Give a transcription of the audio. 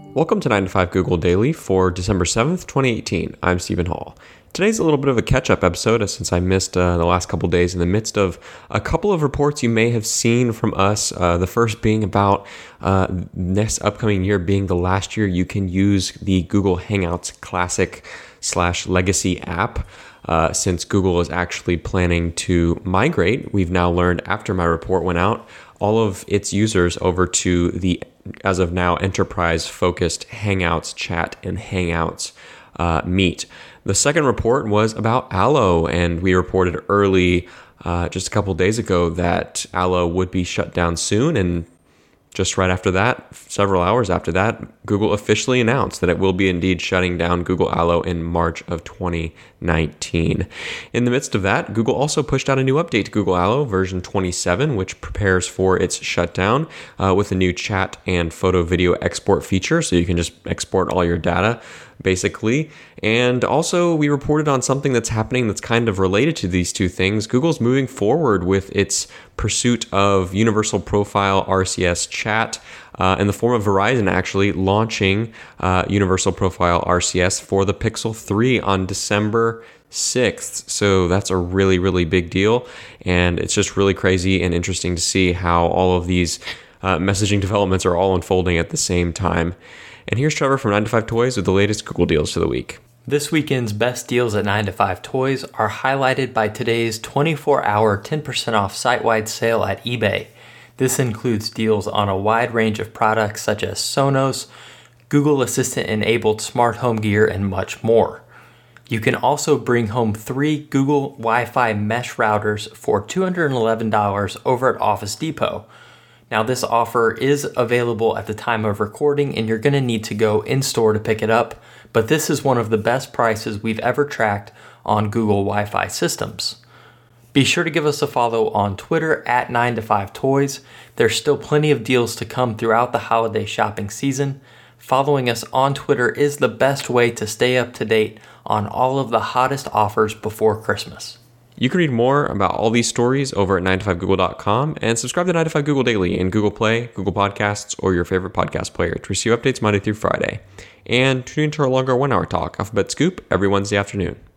Welcome to 9 to 5 Google Daily for December 7th, 2018. I'm Stephen Hall. Today's a little bit of a catch-up episode since I missed the last couple days in the midst of a couple of reports you may have seen from us. The first being about next upcoming year being the last year you can use the Google Hangouts Classic/Legacy app. Since Google is actually planning to migrate, we've now learned after my report went out, all of its users over to the, as of now, enterprise-focused Hangouts Chat and Hangouts Meet. The second report was about Allo, and we reported early, just a couple days ago, that Allo would be shut down soon, and just right after that, several hours after that, Google officially announced that it will be indeed shutting down Google Allo in March of 2019. In the midst of that, Google also pushed out a new update to Google Allo, version 27, which prepares for its shutdown with a new chat and photo video export feature, so you can just export all your data, basically. And also, we reported on something that's happening that's kind of related to these two things. Google's moving forward with its pursuit of Universal Profile RCS chat in the form of Verizon actually launching Universal Profile RCS for the Pixel 3 on December 6th. So that's a really, really big deal. And it's just really crazy and interesting to see how all of these messaging developments are all unfolding at the same time. And here's Trevor from 9 to 5 Toys with the latest Google deals for the week. This weekend's best deals at 9 to 5 Toys are highlighted by today's 24-hour 10% off site-wide sale at eBay. This includes deals on a wide range of products such as Sonos, Google Assistant-enabled smart home gear, and much more. You can also bring home 3 Google Wi-Fi mesh routers for $211 over at Office Depot. Now, this offer is available at the time of recording, and you're going to need to go in-store to pick it up, but this is one of the best prices we've ever tracked on Google Wi-Fi systems. Be sure to give us a follow on Twitter at 9to5toys. There's still plenty of deals to come throughout the holiday shopping season. Following us on Twitter is the best way to stay up to date on all of the hottest offers before Christmas. You can read more about all these stories over at 9to5google.com and subscribe to 9 to 5 Google Daily in Google Play, Google Podcasts, or your favorite podcast player to receive updates Monday through Friday. And tune into our longer 1-hour talk, Alphabet Scoop, every Wednesday afternoon.